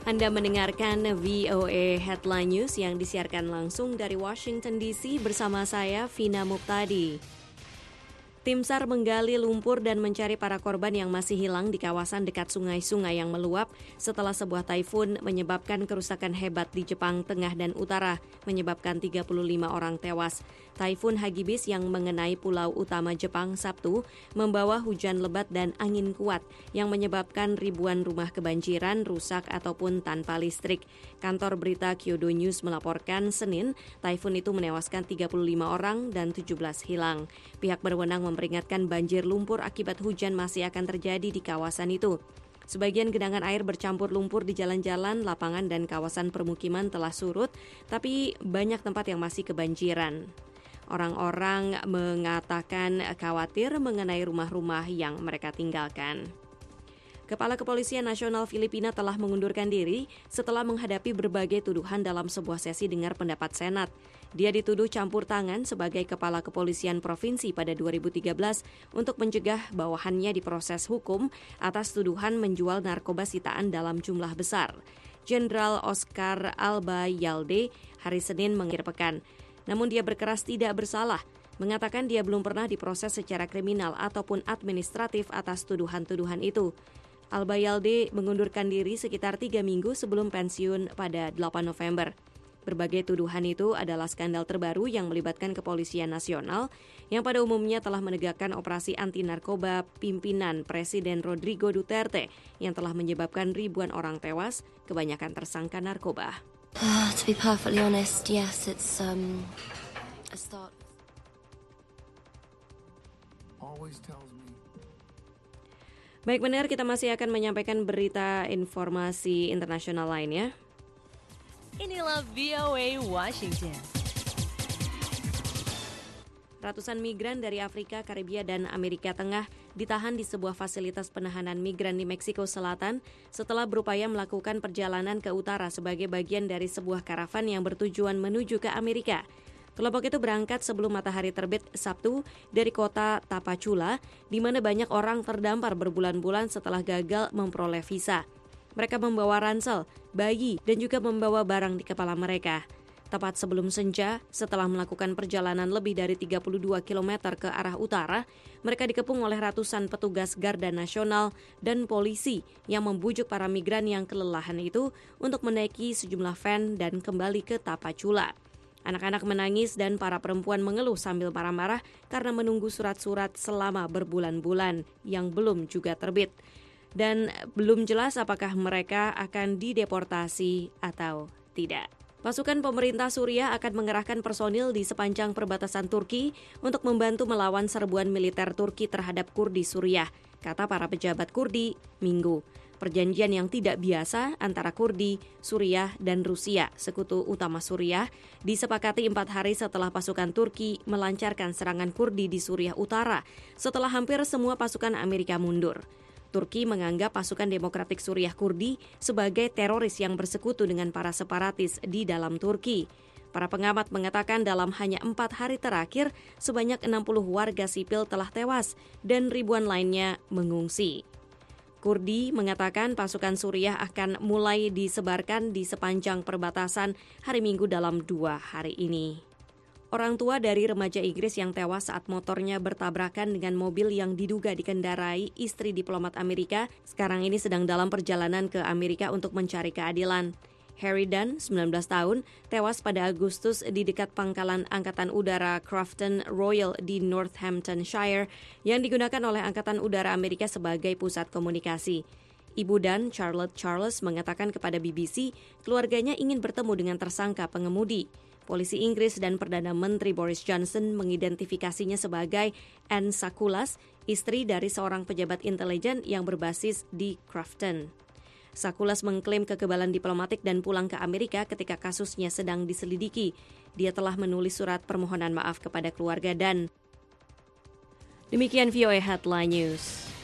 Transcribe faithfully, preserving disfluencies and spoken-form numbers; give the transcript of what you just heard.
Anda mendengarkan V O A Headline News yang disiarkan langsung dari Washington D C bersama saya, Vina Muptadi. Tim SAR menggali lumpur dan mencari para korban yang masih hilang di kawasan dekat sungai-sungai yang meluap setelah sebuah taifun menyebabkan kerusakan hebat di Jepang Tengah dan Utara, menyebabkan tiga puluh lima orang tewas. Taifun Hagibis yang mengenai pulau utama Jepang Sabtu membawa hujan lebat dan angin kuat yang menyebabkan ribuan rumah kebanjiran, rusak ataupun tanpa listrik. Kantor berita Kyodo News melaporkan Senin, taifun itu menewaskan tiga puluh lima orang dan tujuh belas hilang. Pihak berwenang memperingatkan banjir lumpur akibat hujan masih akan terjadi di kawasan itu. Sebagian genangan air bercampur lumpur di jalan-jalan, lapangan, dan kawasan permukiman telah surut, tapi banyak tempat yang masih kebanjiran. Orang-orang mengatakan khawatir mengenai rumah-rumah yang mereka tinggalkan. Kepala Kepolisian Nasional Filipina telah mengundurkan diri setelah menghadapi berbagai tuduhan dalam sebuah sesi dengar pendapat Senat. Dia dituduh campur tangan sebagai Kepala Kepolisian Provinsi pada dua ribu tiga belas untuk mencegah bawahannya diproses hukum atas tuduhan menjual narkoba sitaan dalam jumlah besar. Jenderal Oscar Albayalde hari Senin mengakhiri pekan. Namun dia berkeras tidak bersalah, mengatakan dia belum pernah diproses secara kriminal ataupun administratif atas tuduhan-tuduhan itu. Albayalde mengundurkan diri sekitar tiga minggu sebelum pensiun pada delapan November. Berbagai tuduhan itu adalah skandal terbaru yang melibatkan Kepolisian Nasional yang pada umumnya telah menegakkan operasi anti-narkoba pimpinan Presiden Rodrigo Duterte yang telah menyebabkan ribuan orang tewas, kebanyakan tersangka narkoba. Uh, to be perfectly honest, yes, it's um, a start. Always tells me. Baik benar, kita masih akan menyampaikan berita informasi internasional lainnya. Inilah V O A Washington. Ratusan migran dari Afrika, Karibia, dan Amerika Tengah ditahan di sebuah fasilitas penahanan migran di Meksiko Selatan setelah berupaya melakukan perjalanan ke utara sebagai bagian dari sebuah karavan yang bertujuan menuju ke Amerika. Kelompok itu berangkat sebelum matahari terbit Sabtu dari kota Tapachula, di mana banyak orang terdampar berbulan-bulan setelah gagal memperoleh visa. Mereka membawa ransel, bayi, dan juga membawa barang di kepala mereka. Tepat sebelum senja, setelah melakukan perjalanan lebih dari tiga puluh dua kilometer ke arah utara, mereka dikepung oleh ratusan petugas Garda Nasional dan polisi yang membujuk para migran yang kelelahan itu untuk menaiki sejumlah van dan kembali ke Tapachula. Anak-anak menangis dan para perempuan mengeluh sambil marah-marah karena menunggu surat-surat selama berbulan-bulan yang belum juga terbit. Dan belum jelas apakah mereka akan dideportasi atau tidak. Pasukan pemerintah Suriah akan mengerahkan personil di sepanjang perbatasan Turki untuk membantu melawan serbuan militer Turki terhadap Kurdi Suriah, kata para pejabat Kurdi Minggu. Perjanjian yang tidak biasa antara Kurdi, Suriah, dan Rusia, sekutu utama Suriah, disepakati empat hari setelah pasukan Turki melancarkan serangan Kurdi di Suriah Utara setelah hampir semua pasukan Amerika mundur. Turki menganggap pasukan Demokratik Suriah Kurdi sebagai teroris yang bersekutu dengan para separatis di dalam Turki. Para pengamat mengatakan dalam hanya empat hari terakhir, sebanyak enam puluh warga sipil telah tewas dan ribuan lainnya mengungsi. Kurdi mengatakan pasukan Suriah akan mulai disebarkan di sepanjang perbatasan hari Minggu dalam dua hari ini. Orang tua dari remaja Inggris yang tewas saat motornya bertabrakan dengan mobil yang diduga dikendarai istri diplomat Amerika, sekarang ini sedang dalam perjalanan ke Amerika untuk mencari keadilan. Harry Dunn, sembilan belas tahun, tewas pada Agustus di dekat pangkalan Angkatan Udara Crofton Royal di Northamptonshire yang digunakan oleh Angkatan Udara Amerika sebagai pusat komunikasi. Ibu Dunn, Charlotte Charles, mengatakan kepada B B C keluarganya ingin bertemu dengan tersangka pengemudi. Polisi Inggris dan Perdana Menteri Boris Johnson mengidentifikasinya sebagai Anne Sakulas, istri dari seorang pejabat intelijen yang berbasis di Crofton. Sakulas mengklaim kekebalan diplomatik dan pulang ke Amerika ketika kasusnya sedang diselidiki. Dia telah menulis surat permohonan maaf kepada keluarga dan demikian V O A Headline News.